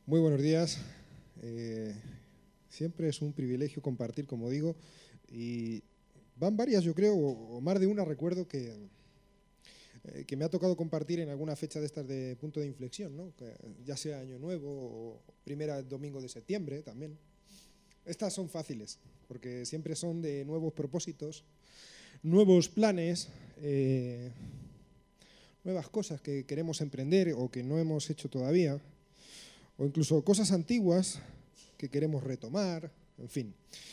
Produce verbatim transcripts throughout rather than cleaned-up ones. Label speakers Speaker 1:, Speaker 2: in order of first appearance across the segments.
Speaker 1: Muy buenos días. Eh, siempre es un privilegio compartir, como digo, y van varias, yo creo, o, o más de una, recuerdo que, eh, que me ha tocado compartir en alguna fecha de estas de punto de inflexión, ¿no? Que ya sea Año Nuevo o primera domingo de septiembre también. Estas son fáciles, porque siempre son de nuevos propósitos, nuevos planes, eh, nuevas cosas que queremos emprender o que no hemos hecho todavía, o incluso cosas antiguas que queremos retomar, en fin.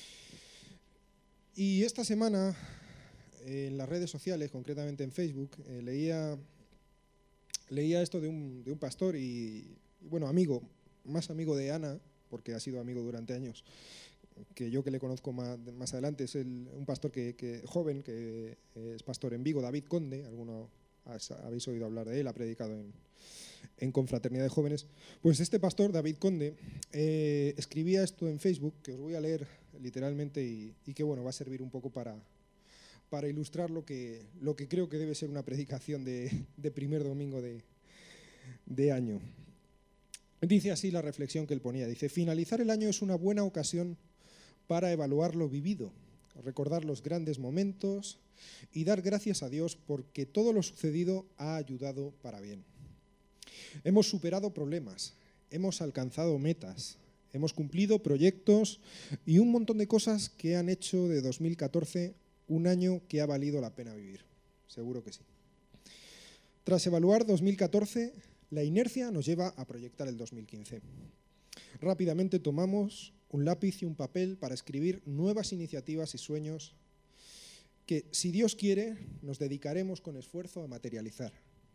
Speaker 1: Y esta semana, en las redes sociales, concretamente en Facebook, eh, leía, leía esto de un, de un pastor y, bueno, amigo, más amigo de Ana, porque ha sido amigo durante años, que yo que le conozco más, más adelante, es el, un pastor que, que, joven, que es pastor en Vigo, David Conde, alguno habéis oído hablar de él, ha predicado en, en Confraternidad de Jóvenes. Pues este pastor, David Conde, eh, escribía esto en Facebook, que os voy a leer literalmente y, y que bueno, va a servir un poco para, para ilustrar lo que, lo que creo que debe ser una predicación de, de primer domingo de, de año. Dice así la reflexión que él ponía, dice: finalizar el año es una buena ocasión para evaluar lo vivido, recordar los grandes momentos y dar gracias a Dios porque todo lo sucedido ha ayudado para bien. Hemos superado problemas, hemos alcanzado metas, hemos cumplido proyectos y un montón de cosas que han hecho de dos mil catorce un año que ha valido la pena vivir. Seguro que sí. Tras evaluar dos mil catorce, la inercia nos lleva a proyectar el dos mil quince. Rápidamente tomamos un lápiz y un papel para escribir nuevas iniciativas y sueños que, si Dios quiere, nos dedicaremos con esfuerzo a materializar.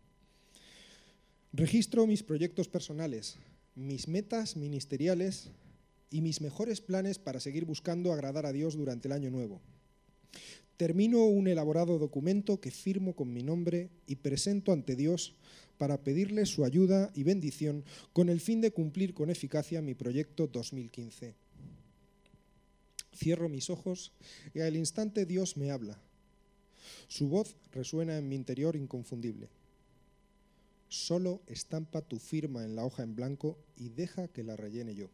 Speaker 1: Registro mis proyectos personales, mis metas ministeriales y mis mejores planes para seguir buscando agradar a Dios durante el año nuevo. Termino un elaborado documento que firmo con mi nombre y presento ante Dios para pedirle su ayuda y bendición con el fin de cumplir con eficacia mi proyecto dos mil quince. Cierro mis ojos y al instante Dios me habla. Su voz resuena en mi interior inconfundible. Solo estampa tu firma en la hoja en blanco y deja que la rellene yo.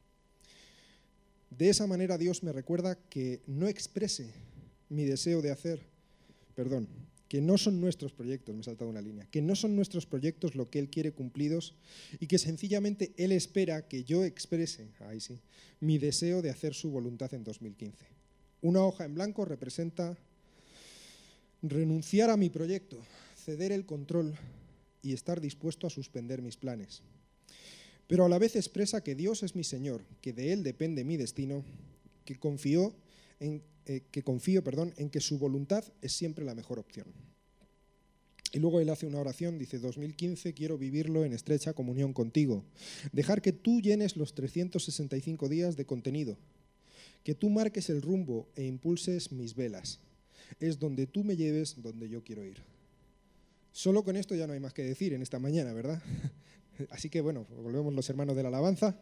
Speaker 1: De esa manera Dios me recuerda que no exprese mi deseo de hacer, perdón, que no son nuestros proyectos, me he saltado una línea, que no son nuestros proyectos lo que Él quiere cumplidos y que sencillamente Él espera que yo exprese, ahí sí, mi deseo de hacer su voluntad en dos mil quince. Una hoja en blanco representa renunciar a mi proyecto, ceder el control y estar dispuesto a suspender mis planes. Pero a la vez expresa que Dios es mi Señor, que de Él depende mi destino, que confío en, eh, que confío, perdón, en que su voluntad es siempre la mejor opción. Y luego él hace una oración, dice: dos mil quince quiero vivirlo en estrecha comunión contigo, dejar que tú llenes los trescientos sesenta y cinco días de contenido, que tú marques el rumbo e impulses mis velas. Es donde tú me lleves, donde yo quiero ir. Solo con esto ya no hay más que decir en esta mañana, ¿verdad? Así que bueno, volvemos los hermanos de la alabanza.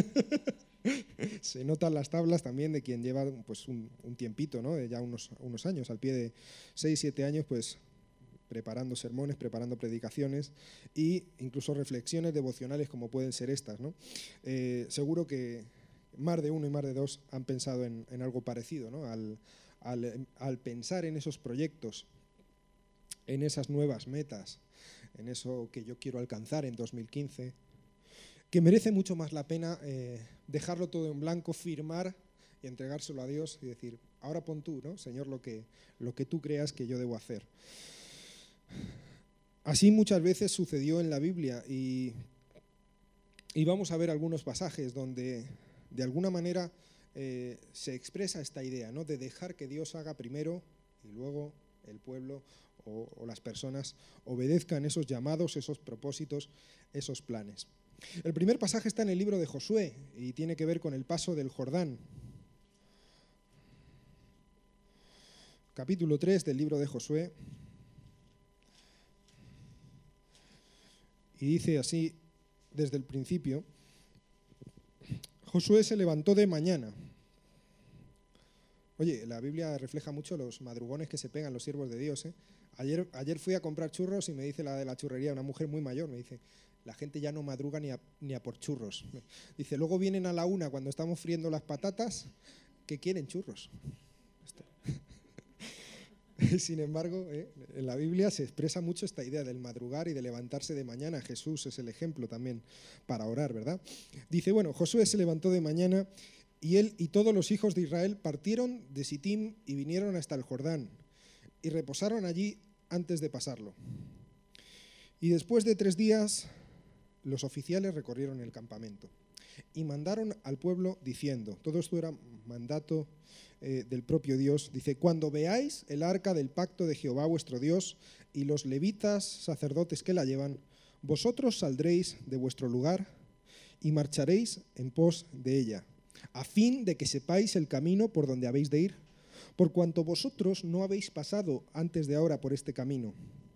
Speaker 1: Se notan las tablas también de quien lleva pues, un, un tiempito, ¿no? De ya unos, unos años, al pie de seis, siete años, pues preparando sermones, preparando predicaciones e incluso reflexiones devocionales como pueden ser estas, ¿no? Eh, seguro que más de uno y más de dos han pensado en, en algo parecido, ¿no? Al, al, al pensar en esos proyectos, en esas nuevas metas, en eso que yo quiero alcanzar en dos mil quince, que merece mucho más la pena eh, dejarlo todo en blanco, firmar y entregárselo a Dios y decir: ahora pon tú, ¿no, Señor, lo que, lo que tú creas que yo debo hacer. Así muchas veces sucedió en la Biblia y, y vamos a ver algunos pasajes donde de alguna manera eh, se expresa esta idea, ¿no? De dejar que Dios haga primero y luego el pueblo o, o las personas obedezcan esos llamados, esos propósitos, esos planes. El primer pasaje está en el libro de Josué y tiene que ver con el paso del Jordán. Capítulo tres del libro de Josué. Y dice así desde el principio: Josué se levantó de mañana. Oye, la Biblia refleja mucho los madrugones que se pegan los siervos de Dios, ¿eh? Ayer, ayer fui a comprar churros y me dice la de la churrería, una mujer muy mayor, me dice: La gente ya no madruga ni a, ni a por churros. Dice, luego vienen a la una cuando estamos friendo las patatas que quieren churros. Sin embargo, eh, en la Biblia se expresa mucho esta idea del madrugar y de levantarse de mañana. Jesús es el ejemplo también para orar, ¿verdad? Dice, bueno, Josué se levantó de mañana y él y todos los hijos de Israel partieron de Sitim y vinieron hasta el Jordán y reposaron allí antes de pasarlo. Y después de tres días, los oficiales recorrieron el campamento y mandaron al pueblo diciendo, todo esto era mandato eh, del propio Dios, dice, cuando veáis el arca del pacto de Jehová vuestro Dios y los levitas sacerdotes que la llevan, vosotros saldréis de vuestro lugar y marcharéis en pos de ella, a fin de que sepáis el camino por donde habéis de ir, por cuanto vosotros no habéis pasado antes de ahora por este camino.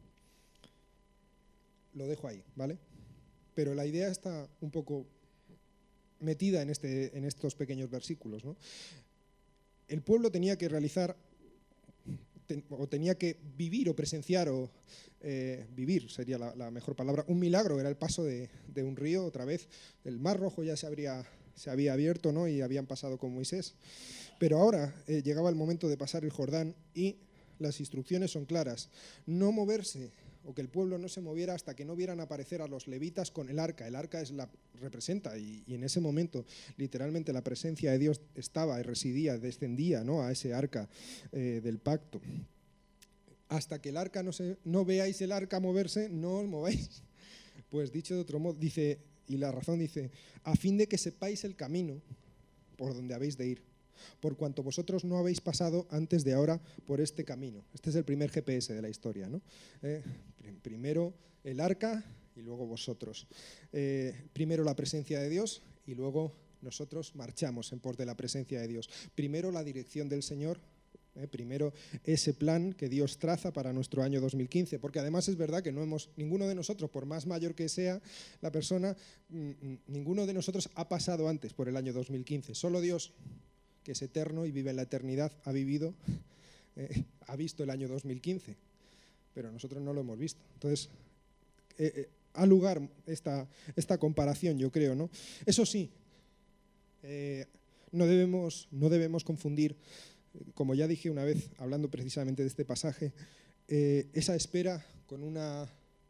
Speaker 1: Lo dejo ahí, ¿vale? Pero la idea está un poco metida en, este, en estos pequeños versículos, ¿no? El pueblo tenía que realizar, ten, o tenía que vivir o presenciar, o eh, vivir sería la, la mejor palabra, un milagro, era el paso de, de un río otra vez. El Mar Rojo ya se, habría, se había abierto, ¿no? Y habían pasado con Moisés. Pero ahora eh, llegaba el momento de pasar el Jordán y las instrucciones son claras. No moverse, o que el pueblo no se moviera hasta que no vieran aparecer a los levitas con el arca. El arca es la, representa, y, y en ese momento literalmente la presencia de Dios estaba y residía, descendía, ¿no?, a ese arca eh, del pacto. Hasta que el arca no, se, no veáis el arca moverse, no os mováis. Pues dicho de otro modo, dice, y la razón dice, a fin de que sepáis el camino por donde habéis de ir, por cuanto vosotros no habéis pasado antes de ahora por este camino. Este es el primer G P S de la historia, ¿no? Eh, primero el arca y luego vosotros. Eh, primero la presencia de Dios y luego nosotros marchamos en pos de la presencia de Dios. Primero la dirección del Señor, eh, primero ese plan que Dios traza para nuestro año dos mil quince, porque además es verdad que no hemos, ninguno de nosotros, por más mayor que sea la persona, ninguno de nosotros ha pasado antes por el año dos mil quince. Solo Dios, que es eterno y vive en la eternidad, ha vivido, eh, ha visto el año dos mil quince, pero nosotros no lo hemos visto. Entonces, eh, eh, ha lugar esta, esta comparación, yo creo, ¿no? Eso sí, eh, no debemos, no debemos confundir, como ya dije una vez, hablando precisamente de este pasaje, eh, esa espera con una,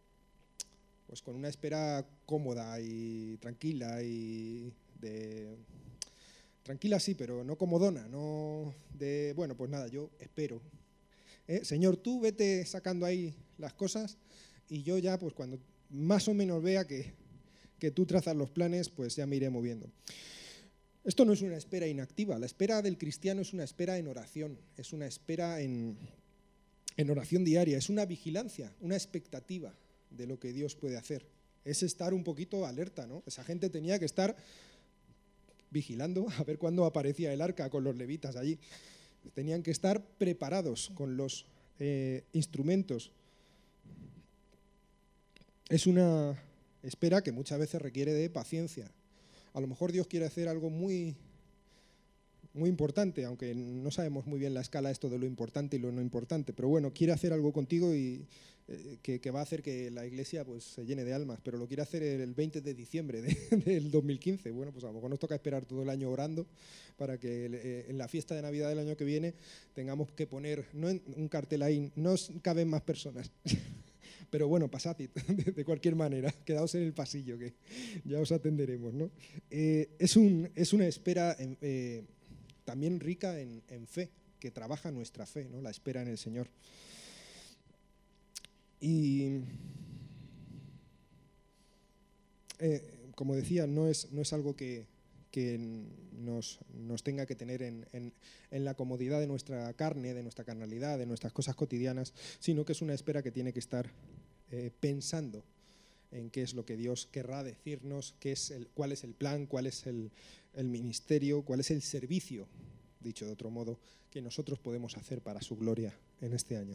Speaker 1: pues con una espera cómoda y tranquila y de... Tranquila sí, pero no comodona, no de, bueno, pues nada, yo espero. ¿Eh? Señor, tú vete sacando ahí las cosas y yo ya, pues cuando más o menos vea que, que tú trazas los planes, pues ya me iré moviendo. Esto no es una espera inactiva, la espera del cristiano es una espera en oración, es una espera en, en oración diaria, es una vigilancia, una expectativa de lo que Dios puede hacer. Es estar un poquito alerta, ¿no? Esa gente tenía que estar vigilando a ver cuándo aparecía el arca con los levitas allí. Tenían que estar preparados con los eh, instrumentos. Es una espera que muchas veces requiere de paciencia. A lo mejor Dios quiere hacer algo muy, muy importante, aunque no sabemos muy bien la escala esto de lo importante y lo no importante, pero bueno, quiere hacer algo contigo y eh, que, que va a hacer que la iglesia pues se llene de almas, pero lo quiere hacer el veinte de diciembre de, del dos mil quince. Bueno, pues a lo mejor nos toca esperar todo el año orando para que eh, en la fiesta de Navidad del año que viene tengamos que poner, no en un cartel ahí, no caben más personas. Pero bueno, pasad de, de cualquier manera, quedaos en el pasillo que ya os atenderemos, ¿no? Eh, es, un, es una espera en, eh, también rica en, en fe, que trabaja nuestra fe, ¿no? La espera en el Señor. Y eh, como decía, no es, no es algo que, que nos, nos tenga que tener en, en, en la comodidad de nuestra carne, de nuestra carnalidad, de nuestras cosas cotidianas, sino que es una espera que tiene que estar eh, pensando en qué es lo que Dios querrá decirnos, qué es el, cuál es el plan, cuál es el, el ministerio, cuál es el servicio, dicho de otro modo, que nosotros podemos hacer para su gloria en este año.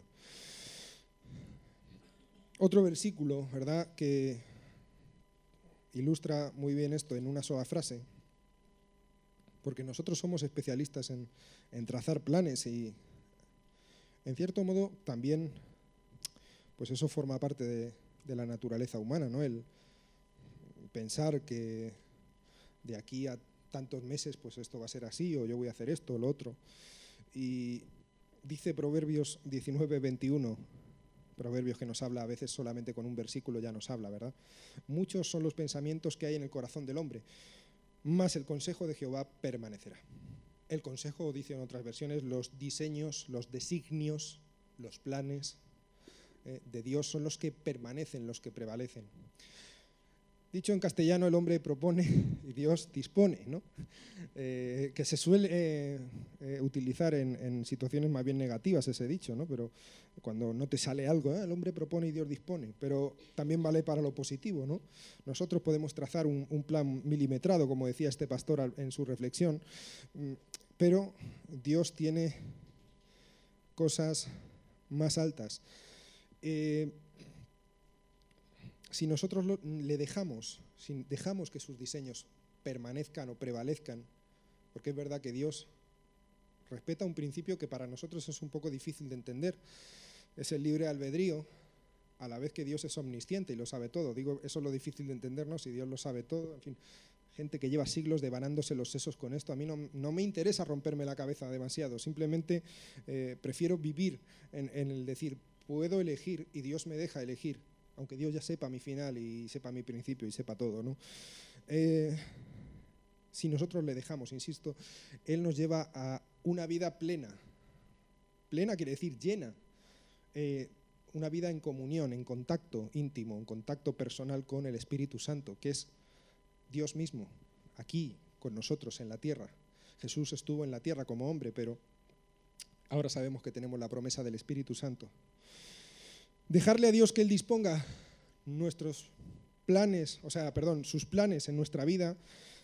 Speaker 1: Otro versículo, ¿verdad?, que ilustra muy bien esto en una sola frase, porque nosotros somos especialistas en, en trazar planes y, en cierto modo, también, pues eso forma parte de, de la naturaleza humana, ¿no? El, pensar que de aquí a tantos meses pues esto va a ser así, o yo voy a hacer esto o lo otro. Y dice Proverbios diecinueve, veintiuno, Proverbios que nos habla a veces solamente con un versículo ya nos habla, ¿verdad? Muchos son los pensamientos que hay en el corazón del hombre, mas el consejo de Jehová permanecerá. El consejo, dice en otras versiones, los diseños, los designios, los planes eh, de Dios son los que permanecen, los que prevalecen. Dicho en castellano, el hombre propone y Dios dispone, ¿no? Eh, que se suele eh, eh, utilizar en, en situaciones más bien negativas ese dicho, ¿no? Pero cuando no te sale algo, ¿eh? El hombre propone y Dios dispone, pero también vale para lo positivo, ¿no? Nosotros podemos trazar un, un plan milimetrado, como decía este pastor en su reflexión, pero Dios tiene cosas más altas. Eh, Si nosotros lo, le dejamos, si dejamos que sus diseños permanezcan o prevalezcan, porque es verdad que Dios respeta un principio que para nosotros es un poco difícil de entender, es el libre albedrío, a la vez que Dios es omnisciente y lo sabe todo. Digo, eso es lo difícil de entendernos, si Dios lo sabe todo, en fin, gente que lleva siglos devanándose los sesos con esto. A mí no, no me interesa romperme la cabeza demasiado, simplemente eh, prefiero vivir en, en el decir, puedo elegir y Dios me deja elegir, aunque Dios ya sepa mi final y sepa mi principio y sepa todo, ¿no? Eh, si nosotros le dejamos, insisto, Él nos lleva a una vida plena. Plena quiere decir llena. Eh, una vida en comunión, en contacto íntimo, en contacto personal con el Espíritu Santo, que es Dios mismo, aquí con nosotros en la tierra. Jesús estuvo en la tierra como hombre, pero ahora sabemos que tenemos la promesa del Espíritu Santo. Dejarle a Dios que Él disponga nuestros planes, o sea, perdón, sus planes en nuestra vida,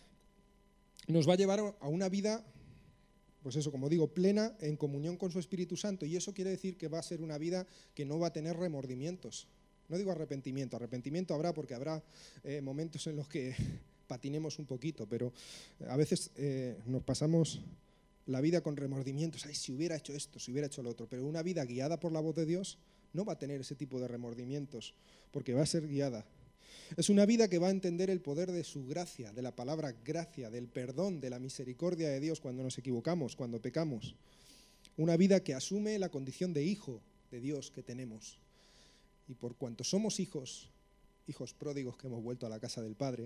Speaker 1: nos va a llevar a una vida, pues eso, como digo, plena en comunión con su Espíritu Santo. Y eso quiere decir que va a ser una vida que no va a tener remordimientos. No digo arrepentimiento, arrepentimiento habrá porque habrá eh, momentos en los que patinemos un poquito, pero a veces eh, nos pasamos la vida con remordimientos. Ay, si hubiera hecho esto, si hubiera hecho lo otro. Pero una vida guiada por la voz de Dios no va a tener ese tipo de remordimientos, porque va a ser guiada. Es una vida que va a entender el poder de su gracia, de la palabra gracia, del perdón, de la misericordia de Dios cuando nos equivocamos, cuando pecamos. Una vida que asume la condición de hijo de Dios que tenemos. Y por cuanto somos hijos, hijos pródigos que hemos vuelto a la casa del Padre,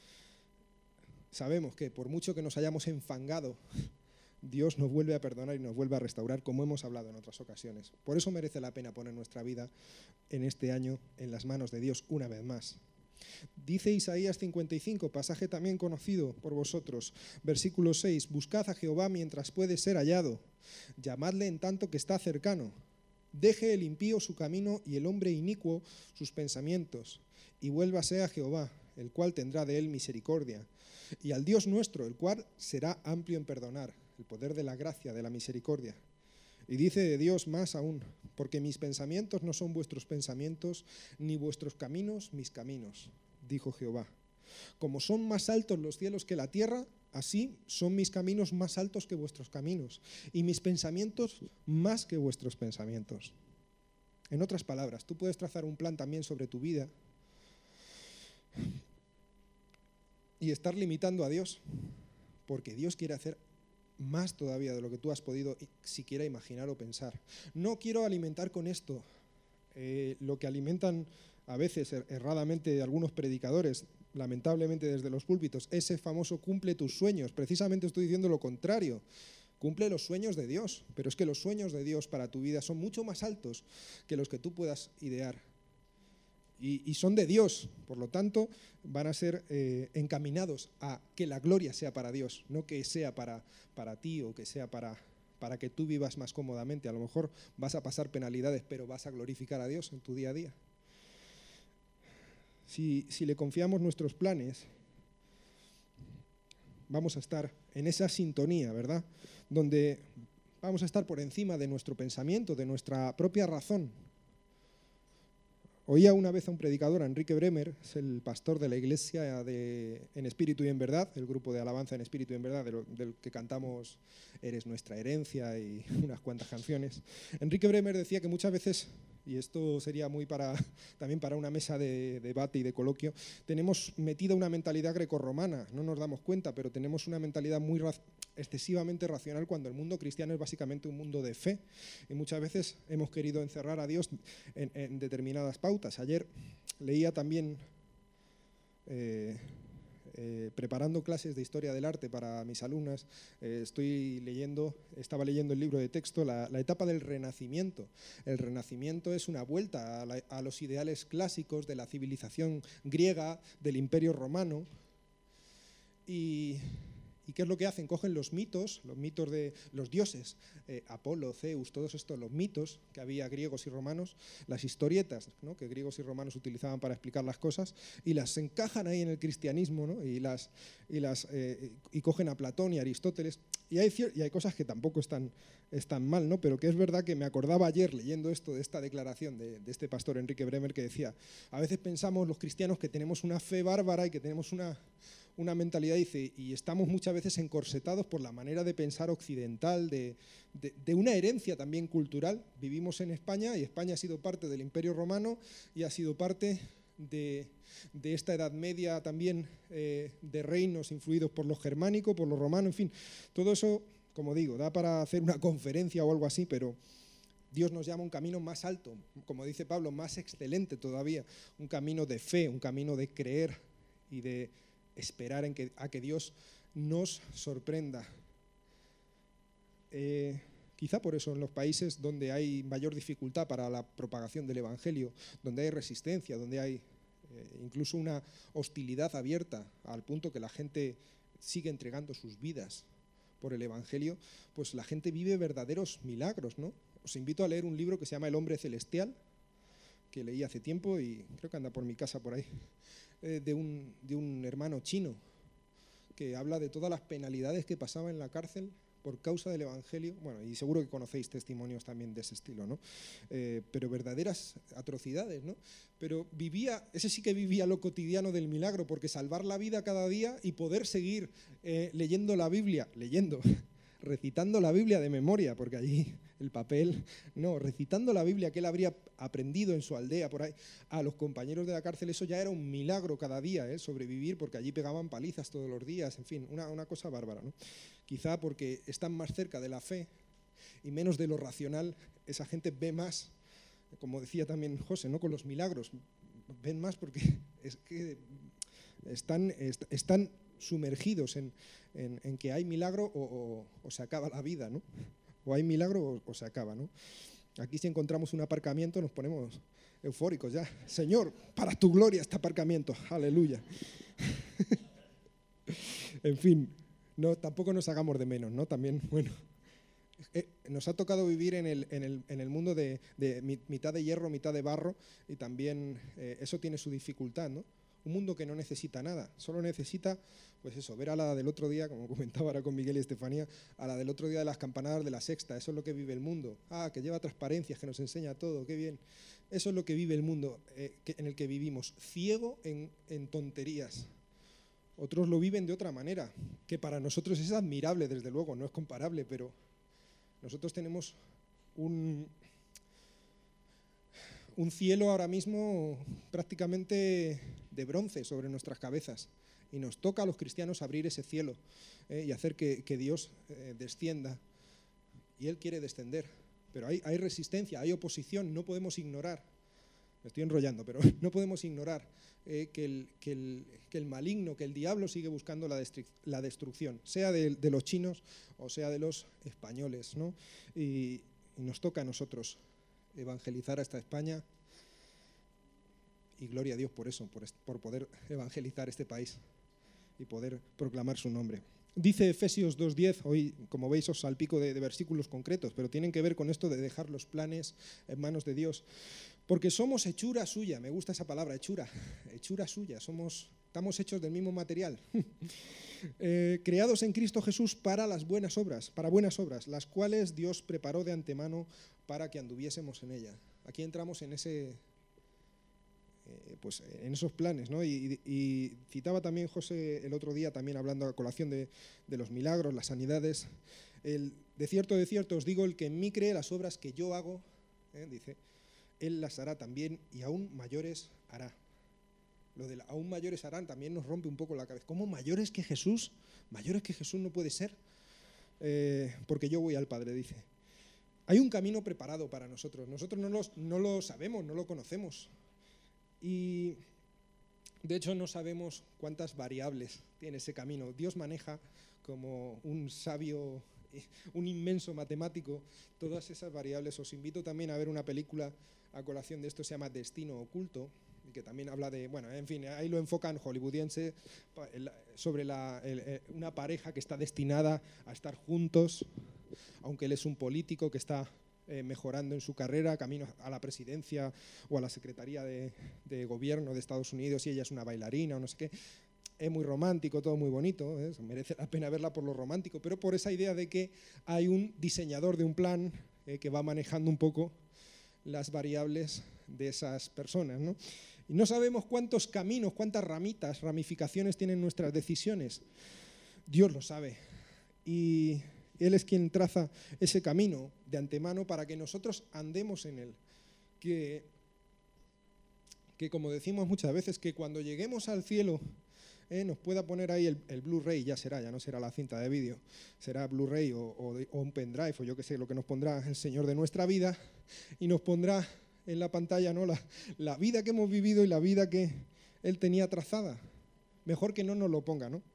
Speaker 1: sabemos que por mucho que nos hayamos enfangado, Dios nos vuelve a perdonar y nos vuelve a restaurar, como hemos hablado en otras ocasiones. Por eso merece la pena poner nuestra vida en este año en las manos de Dios una vez más. Dice Isaías cincuenta y cinco, pasaje también conocido por vosotros, versículo seis, buscad a Jehová mientras puede ser hallado, llamadle en tanto que está cercano. Deje el impío su camino y el hombre inicuo sus pensamientos, y vuélvase a Jehová, el cual tendrá de él misericordia, y al Dios nuestro, el cual será amplio en perdonar, el poder de la gracia, de la misericordia. Y dice de Dios más aún, porque mis pensamientos no son vuestros pensamientos, ni vuestros caminos mis caminos, dijo Jehová. Como son más altos los cielos que la tierra, así son mis caminos más altos que vuestros caminos, y mis pensamientos más que vuestros pensamientos. En otras palabras, tú puedes trazar un plan también sobre tu vida y estar limitando a Dios, porque Dios quiere hacer más todavía de lo que tú has podido siquiera imaginar o pensar. No quiero alimentar con esto eh, lo que alimentan a veces er- erradamente algunos predicadores, lamentablemente desde los púlpitos, ese famoso cumple tus sueños. Precisamente estoy diciendo lo contrario. Cumple los sueños de Dios, pero es que los sueños de Dios para tu vida son mucho más altos que los que tú puedas idear. Y, y son de Dios, por lo tanto, van a ser eh, encaminados a que la gloria sea para Dios, no que sea para, para ti o que sea para, para que tú vivas más cómodamente. A lo mejor vas a pasar penalidades, pero vas a glorificar a Dios en tu día a día. Si, si le confiamos nuestros planes, vamos a estar en esa sintonía, ¿verdad? Donde vamos a estar por encima de nuestro pensamiento, de nuestra propia razón. Oía una vez a un predicador, a Enrique Bremer, es el pastor de la iglesia de En Espíritu y en Verdad, el grupo de alabanza En Espíritu y en Verdad, del de que cantamos Eres nuestra herencia y unas cuantas canciones. Enrique Bremer decía que muchas veces y esto sería muy para, también para una mesa de debate y de coloquio, tenemos metida una mentalidad grecorromana, no nos damos cuenta, pero tenemos una mentalidad muy ra- excesivamente racional cuando el mundo cristiano es básicamente un mundo de fe, y muchas veces hemos querido encerrar a Dios en, en determinadas pautas. Ayer leía también... Eh, Eh, preparando clases de historia del arte para mis alumnas, eh, estoy leyendo, estaba leyendo el libro de texto, la, la etapa del Renacimiento. El Renacimiento es una vuelta a, la, a los ideales clásicos de la civilización griega, del Imperio Romano. Y, ¿Y qué es lo que hacen? Cogen los mitos, los mitos de los dioses, eh, Apolo, Zeus, todos estos, los mitos que había griegos y romanos, las historietas, ¿no?, que griegos y romanos utilizaban para explicar las cosas, y las encajan ahí en el cristianismo, ¿no?, y, las, y, las, eh, y cogen a Platón y a Aristóteles. Y hay, y hay cosas que tampoco están, están mal, ¿no?, pero que es verdad que me acordaba ayer leyendo esto, de esta declaración de, de este pastor Enrique Bremer, que decía, a veces pensamos los cristianos que tenemos una fe bárbara y que tenemos una... una mentalidad, dice, y estamos muchas veces encorsetados por la manera de pensar occidental, de, de, de una herencia también cultural. Vivimos en España y España ha sido parte del Imperio Romano y ha sido parte de, de esta Edad Media también, eh, de reinos influidos por lo germánico, por lo romano, en fin. Todo eso, como digo, da para hacer una conferencia o algo así, pero Dios nos llama a un camino más alto, como dice Pablo, más excelente todavía, un camino de fe, un camino de creer y de esperar en que, a que Dios nos sorprenda. Eh, quizá por eso en los países donde hay mayor dificultad para la propagación del Evangelio, donde hay resistencia, donde hay eh, incluso una hostilidad abierta al punto que la gente sigue entregando sus vidas por el Evangelio, pues la gente vive verdaderos milagros, ¿no? Os invito a leer un libro que se llama El hombre celestial, que leí hace tiempo y creo que anda por mi casa por ahí, eh, de, un, de un hermano chino que habla de todas las penalidades que pasaba en la cárcel por causa del Evangelio. Bueno, y seguro que conocéis testimonios también de ese estilo, ¿no? Eh, pero verdaderas atrocidades, ¿no? Pero vivía, ese sí que vivía lo cotidiano del milagro, porque salvar la vida cada día y poder seguir eh, leyendo la Biblia, leyendo, recitando la Biblia de memoria, porque allí el papel, no, recitando la Biblia que él habría aprendido en su aldea, por ahí, a los compañeros de la cárcel, eso ya era un milagro cada día, ¿eh? Sobrevivir, porque allí pegaban palizas todos los días, en fin, una, una cosa bárbara, ¿no? Quizá porque están más cerca de la fe y menos de lo racional, esa gente ve más, como decía también José, ¿no?, con los milagros, ven más porque es que están, est están sumergidos en, en, en que hay milagro o, o, o se acaba la vida, ¿no? O hay milagro o, o se acaba, ¿no? Aquí si encontramos un aparcamiento nos ponemos eufóricos ya. Señor, para tu gloria este aparcamiento, aleluya. En fin, no, tampoco nos hagamos de menos, ¿no? También, bueno, eh, nos ha tocado vivir en el, en el, en el mundo de, de mitad de hierro, mitad de barro, y también eh, eso tiene su dificultad, ¿no? Un mundo que no necesita nada, solo necesita, pues eso, ver a la del otro día, como comentaba ahora con Miguel y Estefanía, a la del otro día de las campanadas de la Sexta. Eso es lo que vive el mundo. Ah, que lleva transparencias, que nos enseña todo, qué bien. Eso es lo que vive el mundo eh, que, en el que vivimos, ciego en, en tonterías. Otros lo viven de otra manera, que para nosotros es admirable, desde luego, no es comparable, pero nosotros tenemos un... un cielo ahora mismo prácticamente de bronce sobre nuestras cabezas, y nos toca a los cristianos abrir ese cielo eh, y hacer que, que Dios eh, descienda, y Él quiere descender, pero hay, hay resistencia, hay oposición, no podemos ignorar, me estoy enrollando, pero no podemos ignorar eh, que, el, que, el, que el maligno, que el diablo sigue buscando la, la destrucción, sea de, de los chinos o sea de los españoles, ¿no? Y, y nos toca a nosotros evangelizar a esta España, y gloria a Dios por eso, por, por poder evangelizar este país y poder proclamar su nombre. Dice Efesios dos diez, hoy como veis os salpico de, de versículos concretos, pero tienen que ver con esto de dejar los planes en manos de Dios, porque somos hechura suya, me gusta esa palabra, hechura, hechura suya, somos, estamos hechos del mismo material, eh, creados en Cristo Jesús para las buenas obras, para buenas obras, las cuales Dios preparó de antemano para que anduviésemos en ella. Aquí entramos en ese... Eh, pues en esos planes, ¿no? Y, y, y citaba también José el otro día, también hablando a colación de, de los milagros, las sanidades, el, de cierto, de cierto os digo, el que en mí cree las obras que yo hago, ¿eh? dice, Él las hará también y aún mayores hará. Lo de la, aún mayores harán también nos rompe un poco la cabeza. ¿Cómo mayores que Jesús? Mayores que Jesús no puede ser. Eh, porque yo voy al Padre, dice. Hay un camino preparado para nosotros. Nosotros no, los, no lo sabemos, no lo conocemos. Y de hecho no sabemos cuántas variables tiene ese camino. Dios maneja como un sabio, un inmenso matemático, todas esas variables. Os invito también a ver una película a colación de esto, se llama Destino Oculto, que también habla de, bueno, en fin, ahí lo enfocan hollywoodiense, sobre la, el, una pareja que está destinada a estar juntos, aunque él es un político que está eh, mejorando en su carrera, camino a la presidencia o a la secretaría de, de gobierno de Estados Unidos, y ella es una bailarina o no sé qué. Es muy romántico, todo muy bonito, ¿eh? Merece la pena verla por lo romántico, pero por esa idea de que hay un diseñador de un plan eh, que va manejando un poco las variables de esas personas, ¿no? Y no sabemos cuántos caminos, cuántas ramitas, ramificaciones tienen nuestras decisiones. Dios lo sabe. Y Él es quien traza ese camino de antemano para que nosotros andemos en él. Que, que como decimos muchas veces, que cuando lleguemos al cielo eh, nos pueda poner ahí el, el Blu-ray, ya será, ya no será la cinta de vídeo, será Blu-ray o, o, o un pendrive o yo qué sé, lo que nos pondrá el Señor de nuestra vida, y nos pondrá en la pantalla, ¿no?, la, la vida que hemos vivido y la vida que Él tenía trazada. Mejor que no nos lo ponga, ¿no?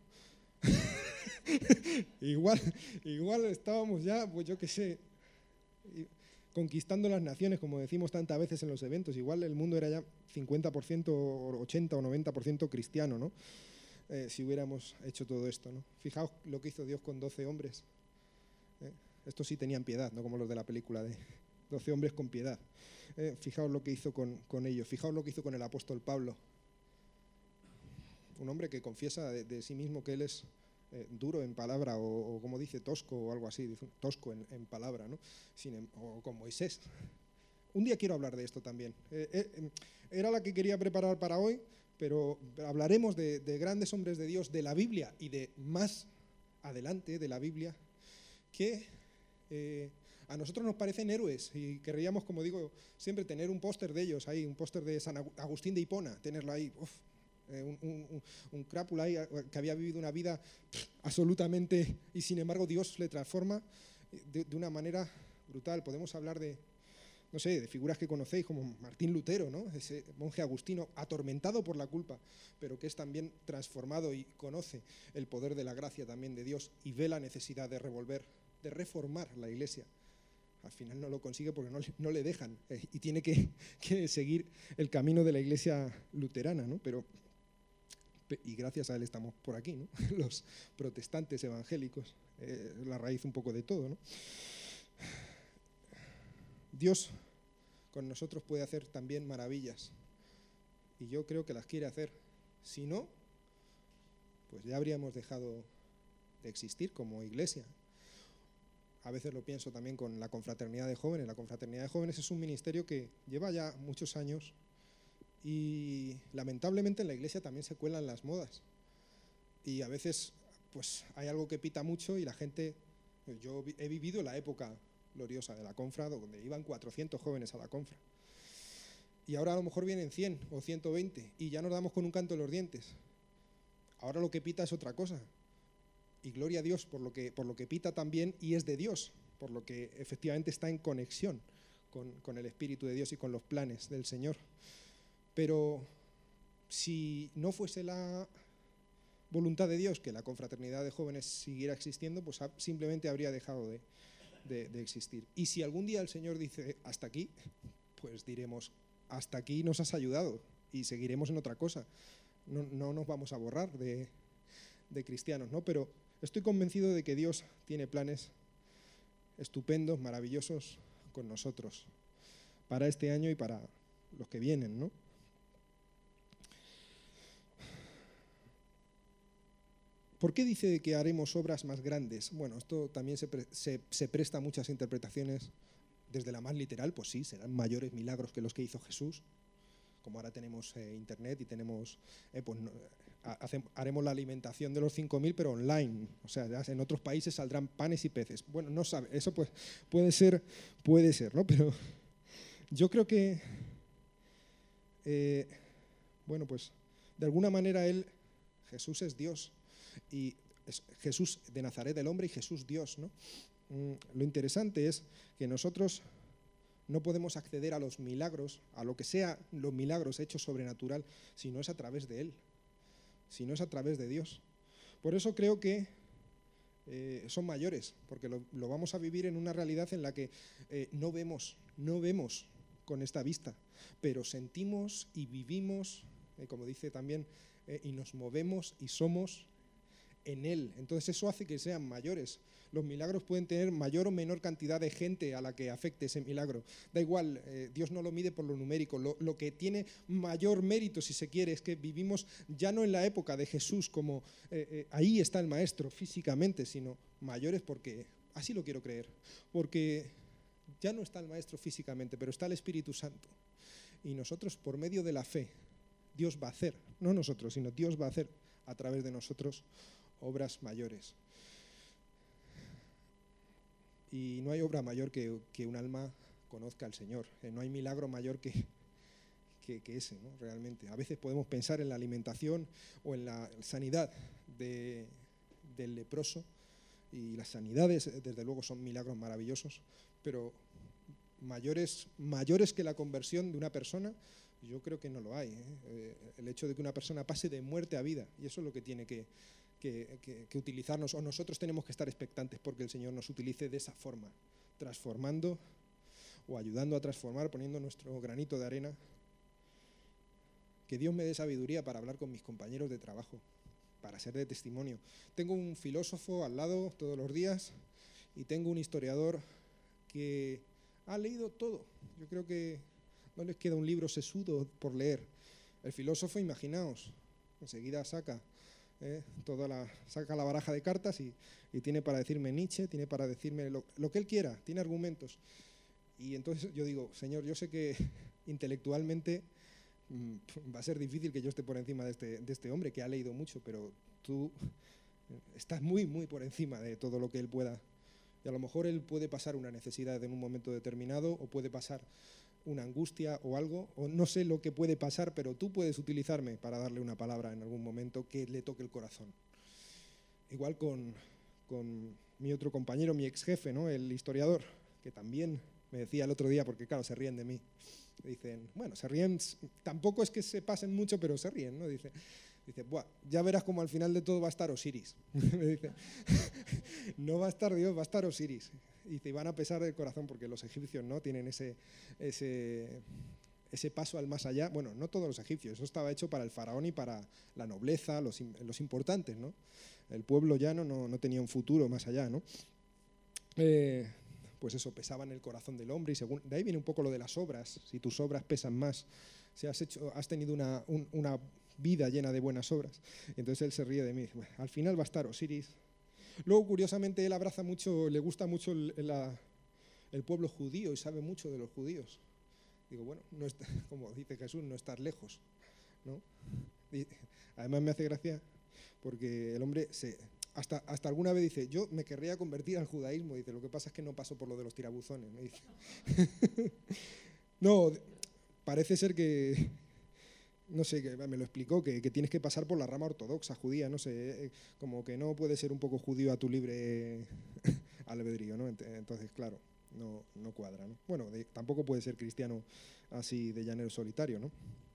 Speaker 1: igual, igual estábamos ya, pues yo qué sé, conquistando las naciones, como decimos tantas veces en los eventos. Igual el mundo era ya cincuenta por ciento, ochenta o noventa por ciento cristiano, ¿no? Eh, si hubiéramos hecho todo esto, ¿no? Fijaos lo que hizo Dios con doce hombres. ¿eh? Estos sí tenían piedad, no como los de la película de doce hombres con piedad. Eh, fijaos lo que hizo con, con ellos, fijaos lo que hizo con el apóstol Pablo. Un hombre que confiesa de, de sí mismo que él es eh, duro en palabra, o, o como dice, tosco o algo así, dice, tosco en, en palabra, ¿no? Sin, o con Moisés. Un día quiero hablar de esto también. Eh, eh, era la que quería preparar para hoy, pero hablaremos de, de grandes hombres de Dios, de la Biblia y de más adelante de la Biblia, que eh, a nosotros nos parecen héroes y querríamos, como digo, siempre tener un póster de ellos ahí, un póster de San Agustín de Hipona, tenerlo ahí. Uf, eh, un, un, un crápula ahí que había vivido una vida pff, absolutamente, y sin embargo Dios le transforma de, de una manera brutal. Podemos hablar de, no sé, de figuras que conocéis como Martín Lutero, ¿no? Ese monje agustino atormentado por la culpa, pero que es también transformado y conoce el poder de la gracia también de Dios y ve la necesidad de revolver, de reformar la Iglesia. Al final no lo consigue porque no, no le dejan eh, y tiene que, que seguir el camino de la Iglesia luterana, ¿no? Pero, y gracias a él estamos por aquí, ¿no? Los protestantes evangélicos, eh, la raíz un poco de todo, ¿no? Dios con nosotros puede hacer también maravillas y yo creo que las quiere hacer. Si no, pues ya habríamos dejado de existir como iglesia. A veces lo pienso también con la confraternidad de jóvenes. La confraternidad de jóvenes es un ministerio que lleva ya muchos años y lamentablemente en la iglesia también se cuelan las modas y a veces pues hay algo que pita mucho y la gente, yo he vivido la época gloriosa de la confra, donde iban cuatrocientos jóvenes a la confra. Y ahora a lo mejor vienen cien o ciento veinte y ya nos damos con un canto en los dientes. Ahora lo que pita es otra cosa. Y gloria a Dios por lo que, por lo que pita también y es de Dios, por lo que efectivamente está en conexión con, con el Espíritu de Dios y con los planes del Señor. Pero si no fuese la voluntad de Dios que la confraternidad de jóvenes siguiera existiendo, pues simplemente habría dejado de De, de existir. Y si algún día el Señor dice hasta aquí, pues diremos hasta aquí nos has ayudado y seguiremos en otra cosa. No, no nos vamos a borrar de, de cristianos, ¿no? Pero estoy convencido de que Dios tiene planes estupendos, maravillosos con nosotros para este año y para los que vienen, ¿no? ¿Por qué dice que haremos obras más grandes? Bueno, esto también se, pre se, se presta a muchas interpretaciones. Desde la más literal, pues sí, serán mayores milagros que los que hizo Jesús. Como ahora tenemos eh, internet y tenemos, eh, pues, no, hace, haremos la alimentación de los cinco mil, pero online. O sea, ya en otros países saldrán panes y peces. Bueno, no sabe, eso pues puede ser, puede ser, ¿no? Pero Yo creo que, eh, bueno, pues de alguna manera él, Jesús es Dios, y es Jesús de Nazaret el hombre y Jesús Dios, ¿no? Mm, lo interesante es que nosotros no podemos acceder a los milagros, a lo que sea los milagros hechos sobrenatural, si no es a través de Él, si no es a través de Dios. Por eso creo que eh, son mayores, porque lo, lo vamos a vivir en una realidad en la que eh, no vemos, no vemos con esta vista, pero sentimos y vivimos, eh, como dice también, eh, y nos movemos y somos en Él. Entonces eso hace que sean mayores. Los milagros pueden tener mayor o menor cantidad de gente a la que afecte ese milagro. Da igual, eh, Dios no lo mide por lo numérico. Lo, lo que tiene mayor mérito, si se quiere, es que vivimos ya no en la época de Jesús, como eh, eh, ahí está el Maestro físicamente, sino mayores porque, así lo quiero creer, porque ya no está el Maestro físicamente, pero está el Espíritu Santo. Y nosotros, por medio de la fe, Dios va a hacer, no nosotros, sino Dios va a hacer a través de nosotros obras mayores. Y no hay obra mayor que, que un alma conozca al Señor. Eh, no hay milagro mayor que, que, que ese, ¿no? Realmente. A veces podemos pensar en la alimentación o en la sanidad de, del leproso, y las sanidades, desde luego, son milagros maravillosos, pero mayores, mayores que la conversión de una persona, yo creo que no lo hay, ¿eh? Eh, el hecho de que una persona pase de muerte a vida, y eso es lo que tiene que Que, que, que utilizarnos, o nosotros tenemos que estar expectantes porque el Señor nos utilice de esa forma, transformando o ayudando a transformar, poniendo nuestro granito de arena. Que Dios me dé sabiduría para hablar con mis compañeros de trabajo, para ser de testimonio. Tengo un filósofo al lado todos los días y tengo un historiador que ha leído todo. Yo creo que no les queda un libro sesudo por leer. El filósofo, imaginaos, enseguida saca Eh, toda la, saca la baraja de cartas y, y tiene para decirme Nietzsche, tiene para decirme lo, lo que él quiera, tiene argumentos. Y entonces yo digo, Señor, yo sé que intelectualmente mmm, va a ser difícil que yo esté por encima de este, de este hombre que ha leído mucho, pero tú estás muy, muy por encima de todo lo que él pueda. Y a lo mejor él puede pasar una necesidad en un momento determinado, o puede pasar una angustia o algo, o no sé lo que puede pasar, pero tú puedes utilizarme para darle una palabra en algún momento que le toque el corazón. Igual con, con mi otro compañero, mi ex jefe, ¿no? El historiador, que también me decía el otro día, porque claro, se ríen de mí. Dicen, bueno, se ríen, tampoco es que se pasen mucho, pero se ríen, ¿no? Dice, dice, buah, ya verás como al final de todo va a estar Osiris. Me dice, no va a estar Dios, va a estar Osiris. Y te van a pesar el corazón porque los egipcios, ¿no?, tienen ese, ese, ese paso al más allá. Bueno, no todos los egipcios, eso estaba hecho para el faraón y para la nobleza, los, los importantes, ¿no? El pueblo llano no, no tenía un futuro más allá, ¿no? Eh, pues eso, pesaban el corazón del hombre, y según, de ahí viene un poco lo de las obras. Si tus obras pesan más, si has, hecho, has tenido una, un, una vida llena de buenas obras. Entonces él se ríe de mí. Bueno, al final va a estar Osiris. Luego, curiosamente, él abraza mucho, le gusta mucho el, la, el pueblo judío y sabe mucho de los judíos. Digo, bueno, no está, como dice Jesús, no estar lejos, ¿no? Y además me hace gracia porque el hombre se, hasta, hasta alguna vez dice, yo me querría convertir al judaísmo. Dice, lo que pasa es que no paso por lo de los tirabuzones. Me dice. No, parece ser que... No sé, que me lo explicó, que, que tienes que pasar por la rama ortodoxa judía, no sé, como que no puedes ser un poco judío a tu libre albedrío, ¿no? Entonces, claro, no, no cuadra, ¿no? Bueno, de, tampoco puede ser cristiano así de llanero solitario, ¿no?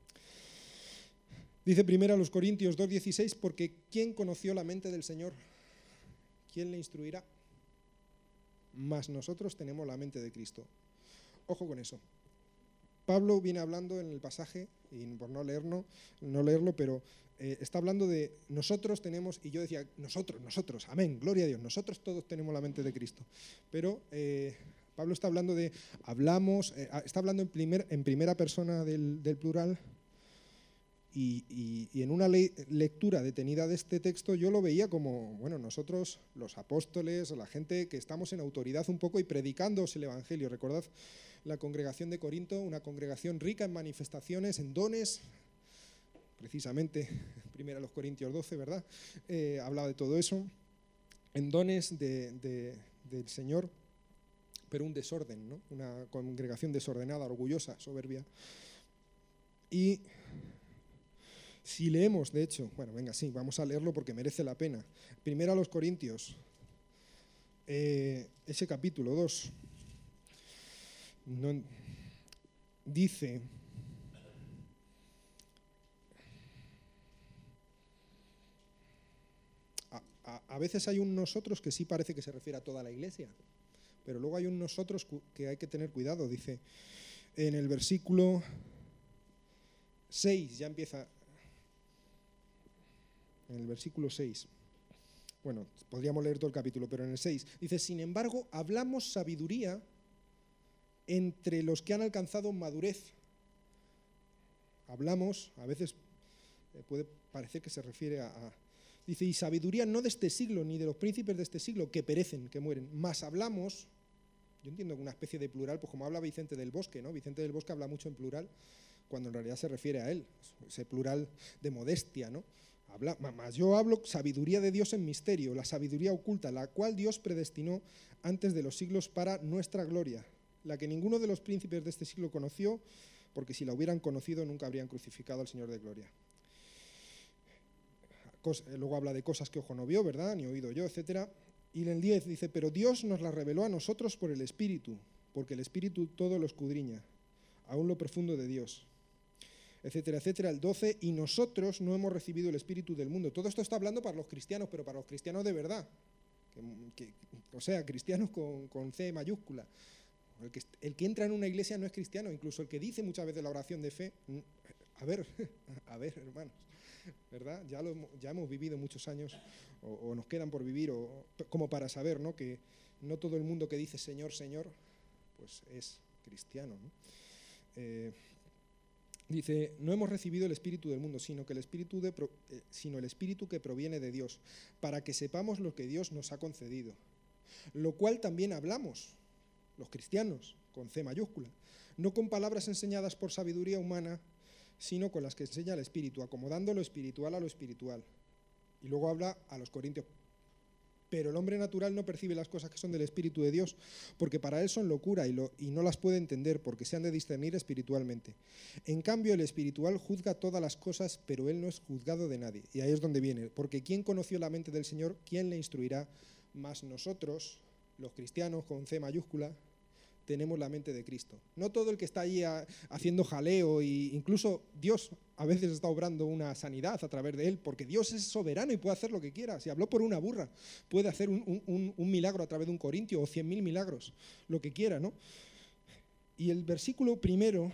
Speaker 1: Dice primero a los Corintios dos dieciséis, porque ¿quién conoció la mente del Señor? ¿Quién le instruirá? Mas nosotros tenemos la mente de Cristo. Ojo con eso. Pablo viene hablando en el pasaje, y por no leerlo, no leerlo pero eh, está hablando de nosotros tenemos, y yo decía, nosotros, nosotros, amén, gloria a Dios, nosotros todos tenemos la mente de Cristo. Pero eh, Pablo está hablando de, hablamos, eh, está hablando en, primer, en primera persona del, del plural, y, y, y en una le, lectura detenida de este texto yo lo veía como, bueno, nosotros, los apóstoles, la gente que estamos en autoridad un poco y predicándoos el Evangelio. Recordad la congregación de Corinto, una congregación rica en manifestaciones, en dones, precisamente, primero a los Corintios doce, ¿verdad? Eh, hablaba de todo eso, en dones de, de, del Señor, pero un desorden, ¿no? Una congregación desordenada, orgullosa, soberbia. Y si leemos, de hecho, bueno, venga, sí, vamos a leerlo porque merece la pena. Primero a los Corintios, eh, ese capítulo dos, no, dice... A, a, a veces hay un nosotros que sí parece que se refiere a toda la iglesia, pero luego hay un nosotros que hay que tener cuidado. Dice en el versículo seis, ya empieza, en el versículo seis, bueno, podríamos leer todo el capítulo, pero en el seis, dice, sin embargo, hablamos sabiduría entre los que han alcanzado madurez. Hablamos, a veces puede parecer que se refiere a, a dice, y sabiduría no de este siglo, ni de los príncipes de este siglo, que perecen, que mueren, más hablamos. Yo entiendo que una especie de plural, pues como habla Vicente del Bosque, ¿no? Vicente del Bosque habla mucho en plural, cuando en realidad se refiere a él, ese plural de modestia, ¿no? Habla, más yo hablo sabiduría de Dios en misterio, la sabiduría oculta, la cual Dios predestinó antes de los siglos para nuestra gloria, la que ninguno de los príncipes de este siglo conoció, porque si la hubieran conocido nunca habrían crucificado al Señor de gloria. Luego habla de cosas que ojo no vio, ¿verdad? Ni oído yo, etcétera. Y en el diez dice, pero Dios nos la reveló a nosotros por el Espíritu, porque el Espíritu todo lo escudriña, aún lo profundo de Dios, etcétera, etcétera. El doce, y nosotros no hemos recibido el Espíritu del mundo. Todo esto está hablando para los cristianos, pero para los cristianos de verdad. Que, que, o sea, cristianos con, con C mayúscula. El que, el que entra en una iglesia no es cristiano, incluso el que dice muchas veces la oración de fe. A ver, a ver, hermanos. ¿Verdad? Ya, lo, ya hemos vivido muchos años, o, o nos quedan por vivir, o, como para saber, ¿no? Que no todo el mundo que dice Señor, Señor, pues es cristiano, ¿no? Eh, dice, no hemos recibido el Espíritu del mundo, sino, que el espíritu de, eh, sino el Espíritu que proviene de Dios, para que sepamos lo que Dios nos ha concedido, lo cual también hablamos, los cristianos, con C mayúscula, no con palabras enseñadas por sabiduría humana, sino con las que enseña el Espíritu, acomodando lo espiritual a lo espiritual. Y luego habla a los corintios, pero el hombre natural no percibe las cosas que son del Espíritu de Dios, porque para él son locura y, lo, y no las puede entender, porque se han de discernir espiritualmente. En cambio, el espiritual juzga todas las cosas, pero él no es juzgado de nadie. Y ahí es donde viene, porque ¿quién conoció la mente del Señor? ¿Quién le instruirá? Más nosotros, los cristianos con C mayúscula, tenemos la mente de Cristo. No todo el que está allí a, haciendo jaleo, e incluso Dios a veces está obrando una sanidad a través de él, porque Dios es soberano y puede hacer lo que quiera. Si habló por una burra, puede hacer un, un, un milagro a través de un corintio o cien mil milagros, lo que quiera, ¿no? Y el versículo primero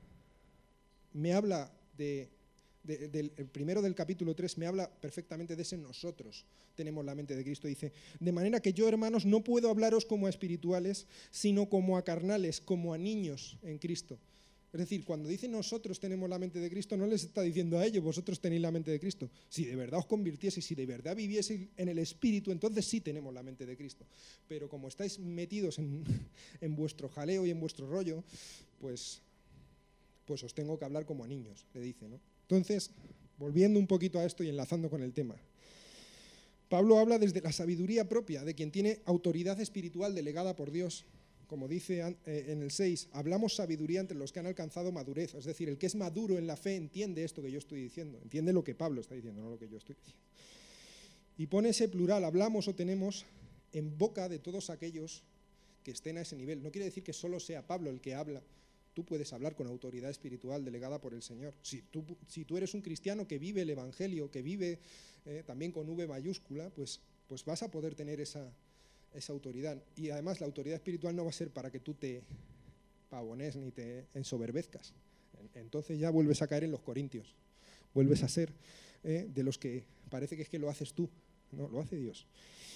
Speaker 1: me habla de... De, del, el primero del capítulo tres me habla perfectamente de ese nosotros tenemos la mente de Cristo. Dice, de manera que yo, hermanos, no puedo hablaros como a espirituales, sino como a carnales, como a niños en Cristo. Es decir, cuando dice nosotros tenemos la mente de Cristo, no les está diciendo a ellos, vosotros tenéis la mente de Cristo. Si de verdad os convirtieseis, si de verdad vivieseis en el Espíritu, entonces sí tenemos la mente de Cristo. Pero como estáis metidos en, en vuestro jaleo y en vuestro rollo, pues, pues os tengo que hablar como a niños, le dice, ¿no? Entonces, volviendo un poquito a esto y enlazando con el tema, Pablo habla desde la sabiduría propia de quien tiene autoridad espiritual delegada por Dios. Como dice en el seis, hablamos sabiduría entre los que han alcanzado madurez. Es decir, el que es maduro en la fe entiende esto que yo estoy diciendo, entiende lo que Pablo está diciendo, no lo que yo estoy diciendo. Y pone ese plural, hablamos o tenemos, en boca de todos aquellos que estén a ese nivel. No quiere decir que solo sea Pablo el que habla. Tú puedes hablar con autoridad espiritual delegada por el Señor. Si tú, si tú eres un cristiano que vive el Evangelio, que vive eh, también con V mayúscula, pues, pues vas a poder tener esa, esa autoridad. Y además la autoridad espiritual no va a ser para que tú te pavones ni te ensoberbezcas. Entonces ya vuelves a caer en los corintios. Vuelves a ser eh, de los que parece que es que lo haces tú. No, lo hace Dios.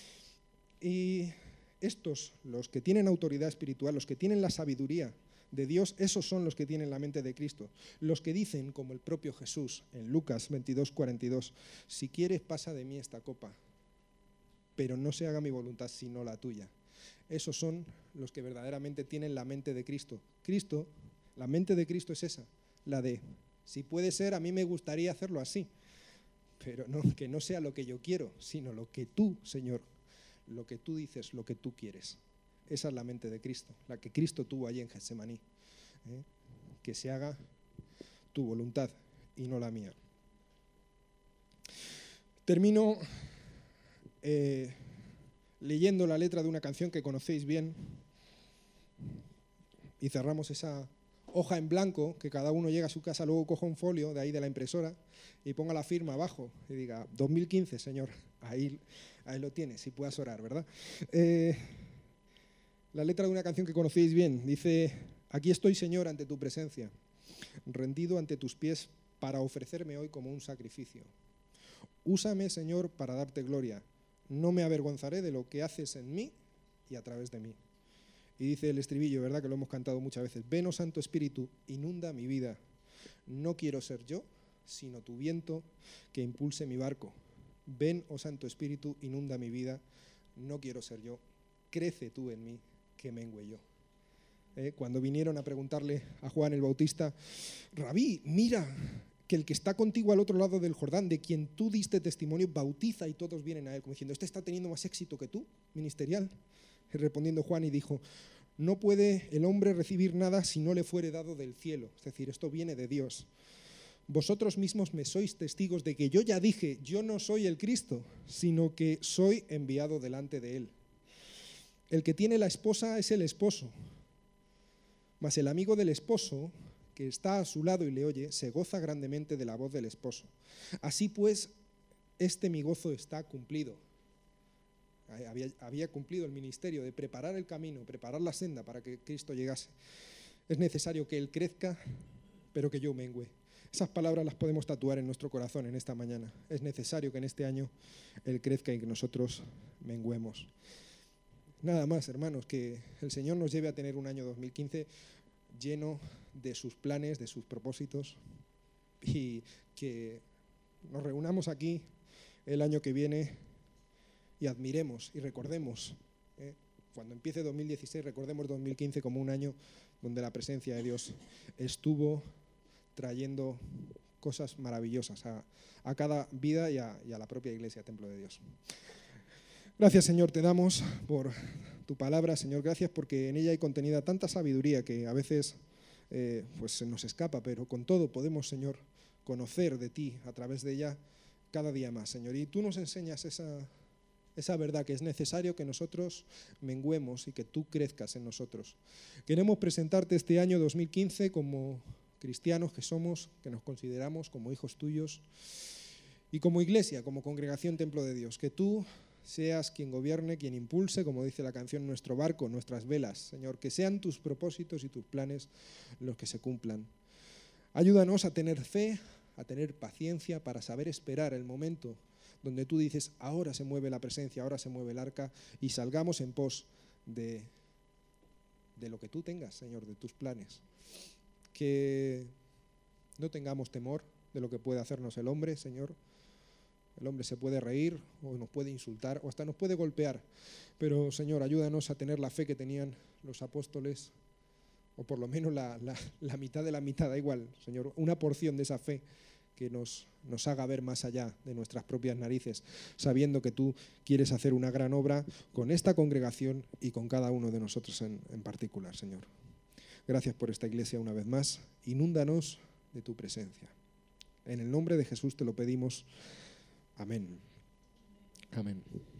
Speaker 1: Y estos, los que tienen autoridad espiritual, los que tienen la sabiduría de Dios, esos son los que tienen la mente de Cristo, los que dicen, como el propio Jesús en Lucas veintidós, cuarenta y dos, si quieres pasa de mí esta copa, pero no se haga mi voluntad sino la tuya. Esos son los que verdaderamente tienen la mente de Cristo. Cristo, la mente de Cristo es esa, la de, si puede ser, a mí me gustaría hacerlo así, pero no, que no sea lo que yo quiero, sino lo que tú, Señor, lo que tú dices, lo que tú quieres. Esa es la mente de Cristo, la que Cristo tuvo allí en Getsemaní. ¿eh? Que se haga tu voluntad y no la mía. Termino eh, leyendo la letra de una canción que conocéis bien y cerramos esa hoja en blanco, que cada uno llega a su casa, luego coja un folio de ahí de la impresora y ponga la firma abajo y diga, dos mil quince, Señor, ahí, ahí lo tienes, si puedas orar, ¿verdad? Eh, la letra de una canción que conocéis bien dice, aquí estoy, Señor, ante tu presencia, rendido ante tus pies para ofrecerme hoy como un sacrificio. Úsame, Señor, para darte gloria. No me avergonzaré de lo que haces en mí y a través de mí. Y dice el estribillo, ¿verdad?, que lo hemos cantado muchas veces. Ven, oh Santo Espíritu, inunda mi vida. No quiero ser yo, sino tu viento que impulse mi barco. Ven, oh Santo Espíritu, inunda mi vida. No quiero ser yo. Crece tú en mí, que mengüe yo. ¿Eh? Cuando vinieron a preguntarle a Juan el Bautista, Rabí, mira que el que está contigo al otro lado del Jordán, de quien tú diste testimonio, bautiza, y todos vienen a él, como diciendo, este está teniendo más éxito que tú, ministerial. Y respondiendo Juan y dijo, no puede el hombre recibir nada si no le fuere dado del cielo, es decir, esto viene de Dios. Vosotros mismos me sois testigos de que yo ya dije, yo no soy el Cristo, sino que soy enviado delante de él. El que tiene la esposa es el esposo, mas el amigo del esposo, que está a su lado y le oye, se goza grandemente de la voz del esposo. Así pues, este mi gozo está cumplido. Había, había cumplido el ministerio de preparar el camino, preparar la senda para que Cristo llegase. Es necesario que Él crezca, pero que yo mengüe. Esas palabras las podemos tatuar en nuestro corazón en esta mañana. Es necesario que en este año Él crezca y que nosotros menguemos. Nada más, hermanos, que el Señor nos lleve a tener un año dos mil quince lleno de sus planes, de sus propósitos, y que nos reunamos aquí el año que viene y admiremos y recordemos, ¿eh? cuando empiece dos mil dieciséis, recordemos dos mil quince como un año donde la presencia de Dios estuvo trayendo cosas maravillosas a, a cada vida y a, y a la propia iglesia, templo de Dios. Gracias, Señor, te damos por tu palabra, Señor, gracias porque en ella hay contenida tanta sabiduría que a veces eh, pues se nos escapa, pero con todo podemos, Señor, conocer de ti a través de ella cada día más, Señor. Y tú nos enseñas esa, esa verdad, que es necesario que nosotros menguemos y que tú crezcas en nosotros. Queremos presentarte este año dos mil quince como cristianos que somos, que nos consideramos como hijos tuyos, y como iglesia, como congregación Templo de Dios, que tú seas quien gobierne, quien impulse, como dice la canción, nuestro barco, nuestras velas, Señor, que sean tus propósitos y tus planes los que se cumplan. Ayúdanos a tener fe, a tener paciencia para saber esperar el momento donde tú dices, ahora se mueve la presencia, ahora se mueve el arca, y salgamos en pos de, de lo que tú tengas, Señor, de tus planes. Que no tengamos temor de lo que puede hacernos el hombre, Señor. El hombre se puede reír o nos puede insultar o hasta nos puede golpear, pero, Señor, ayúdanos a tener la fe que tenían los apóstoles, o por lo menos la, la, la mitad de la mitad, da igual, Señor, una porción de esa fe que nos, nos haga ver más allá de nuestras propias narices, sabiendo que tú quieres hacer una gran obra con esta congregación y con cada uno de nosotros en, en particular, Señor. Gracias por esta iglesia una vez más. Inúndanos de tu presencia. En el nombre de Jesús te lo pedimos. Amén. Amén.